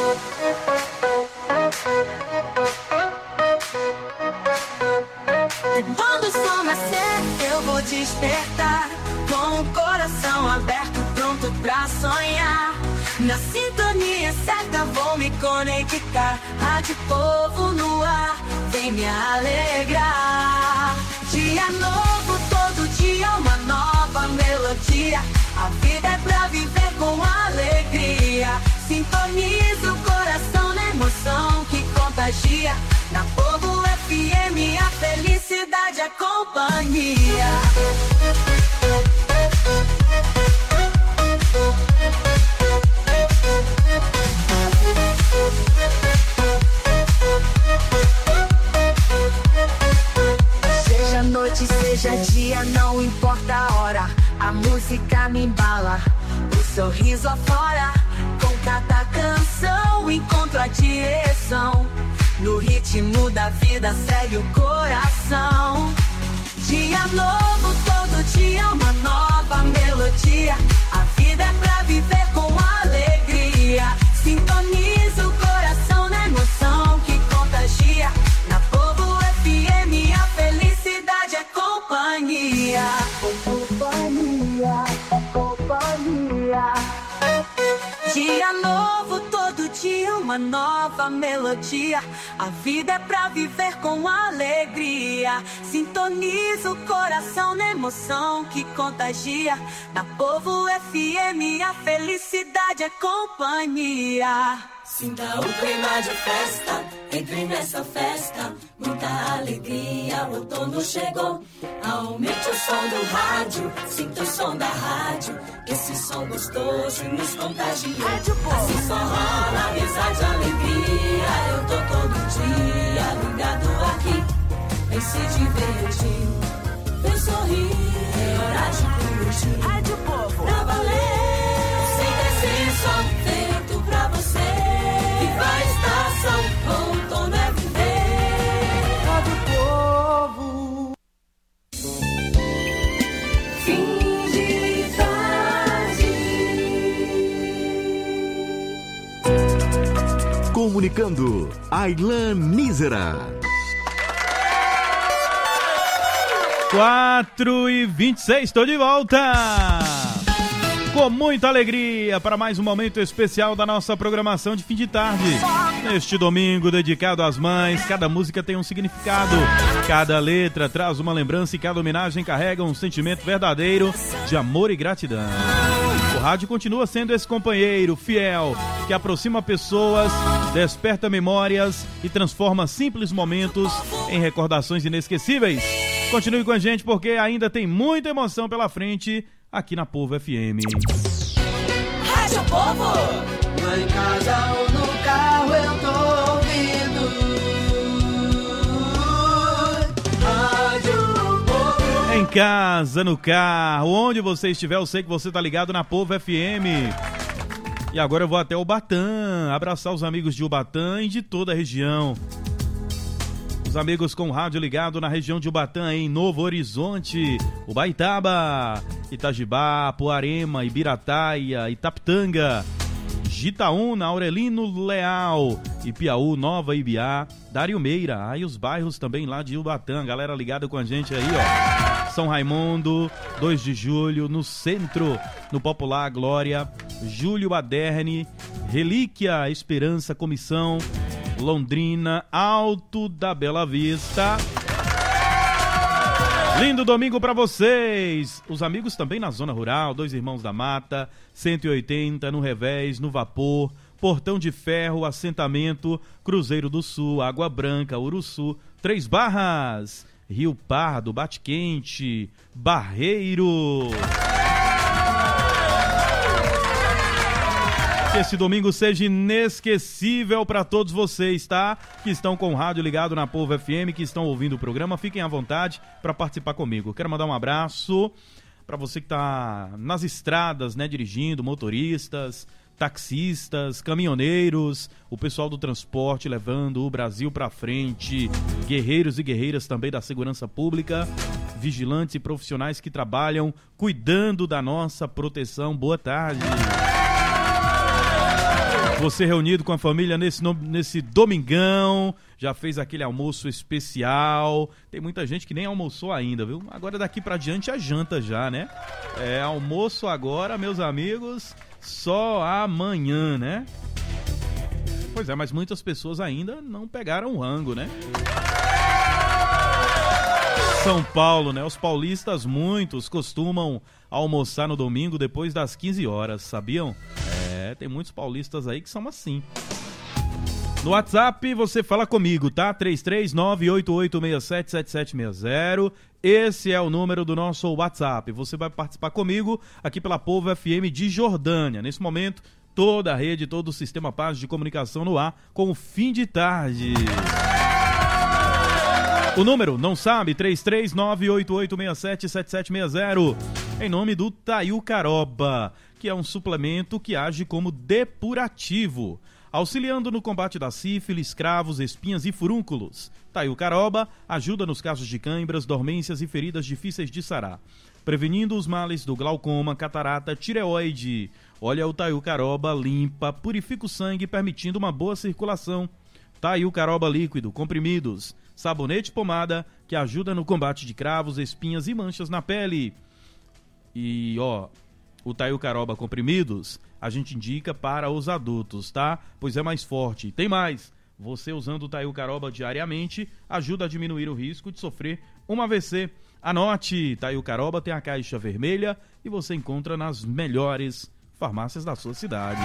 Quando o sol nascer, eu vou despertar com o coração aberto, pronto pra sonhar. Na sintonia certa vou me conectar. Rádio Povo no ar, vem me alegrar. Dia novo, todo dia uma nova melodia. A vida é pra viver com alegria. Sintoniza o coração na emoção que contagia. Na Povo F M a felicidade é companhia. Seja noite, seja dia, não importa a hora. A música me embala, o sorriso afora. Com cada canção encontro a direção. No ritmo da vida segue o coração. Dia novo, todo dia uma nova melodia. A vida é pra viver com alegria. Sintoniza o coração na emoção que contagia. Na Povo F M a felicidade é companhia. Companhia, companhia. Dia novo, todo dia uma nova melodia. A vida é pra viver com alegria. Sintoniza o coração na emoção que contagia. Na Povo F M a felicidade é companhia. Sinta o clima de festa, entre nessa festa, muita alegria, o outono chegou. Aumente o som do rádio, sinta o som da rádio, esse som gostoso nos contagia. Assim só rola amizade, alegria, eu tô todo dia ligado aqui. Vem se divertir, vem sorrir, é hora de curtir. Rádio Povo, pra valer, sinta esse som feito pra você. Viva a estação, outono é viver. Rádio Povo. Fim de tarde. Comunicando, Aylan Mísera. quatro e vinte e seis, estou de volta! Com muita alegria para mais um momento especial da nossa programação de fim de tarde. Neste domingo dedicado às mães, cada música tem um significado, cada letra traz uma lembrança e cada homenagem carrega um sentimento verdadeiro de amor e gratidão. O rádio continua sendo esse companheiro fiel que aproxima pessoas, desperta memórias e transforma simples momentos em recordações inesquecíveis. Continue com a gente porque ainda tem muita emoção pela frente aqui na Povo F M. Rádio Povo! Lá em casa ou no carro eu tô ouvindo. Rádio Povo. Em casa, no carro, onde você estiver, eu sei que você tá ligado na Povo F M. E agora eu vou até Ubatã, abraçar os amigos de Ubatã e de toda a região. Os amigos com o rádio ligado na região de Ubatã, em Novo Horizonte, Ubaitaba, Itajibá, Poarema, Ibirataia, Itapitanga, Jitaúna, Aurelino Leal, Ipiaú, Nova Ibiá, Dário Meira, aí os bairros também lá de Ubatã, galera ligada com a gente aí, ó. São Raimundo, dois de julho, no centro, no Popular Glória, Júlio Aderne, Relíquia, Esperança, Comissão, Londrina, Alto da Bela Vista. Lindo domingo pra vocês. Os amigos também na zona rural, Dois Irmãos da Mata, cento e oitenta, no Revés, no Vapor, Portão de Ferro, Assentamento, Cruzeiro do Sul, Água Branca, Uruçu, Três Barras, Rio Pardo, Bate Quente, Barreiro. Que esse domingo seja inesquecível para todos vocês, tá? Que estão com o rádio ligado na Povo F M, que estão ouvindo o programa. Fiquem à vontade para participar comigo. Quero mandar um abraço para você que tá nas estradas, né, dirigindo, motoristas, taxistas, caminhoneiros, o pessoal do transporte levando o Brasil para frente, guerreiros e guerreiras também da segurança pública, vigilantes e profissionais que trabalham cuidando da nossa proteção. Boa tarde. Você reunido com a família nesse, nesse domingão, já fez aquele almoço especial. Tem muita gente que nem almoçou ainda, viu? Agora daqui pra diante é janta já, né? É almoço agora, meus amigos, só amanhã, né? Pois é, mas muitas pessoas ainda não pegaram o rango, né? São Paulo, né? Os paulistas, muitos, costumam almoçar no domingo depois das quinze horas, sabiam? É, tem muitos paulistas aí que são assim. No WhatsApp você fala comigo, tá? três três nove oito oito seis sete sete sete seis zero. Esse é o número do nosso WhatsApp. Você vai participar comigo aqui pela Povo F M de Jordânia. Nesse momento, toda a rede, todo o sistema Paz de comunicação no ar com o fim de tarde. O número, não sabe? três três nove oito oito seis sete sete sete seis zero. Em nome do Taiu Caroba, que é um suplemento que age como depurativo, auxiliando no combate da sífilis, cravos, espinhas e furúnculos. Taiu Caroba ajuda nos casos de cãibras, dormências e feridas difíceis de sarar, prevenindo os males do glaucoma, catarata, tireoide. Olha, o Taiu Caroba limpa, purifica o sangue, permitindo uma boa circulação. Taiu Caroba líquido, comprimidos, sabonete e pomada, que ajuda no combate de cravos, espinhas e manchas na pele. E, ó, o Taiu Caroba comprimidos, a gente indica para os adultos, tá? Pois é mais forte. Tem mais. Você usando o Taiu Caroba diariamente ajuda a diminuir o risco de sofrer um A V C. Anote, Taiu Caroba tem a caixa vermelha e você encontra nas melhores farmácias da sua cidade.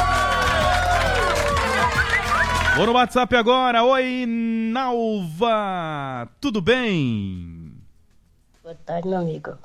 Vou no WhatsApp agora. Oi, Nalva. Tudo bem? Boa tarde, meu amigo.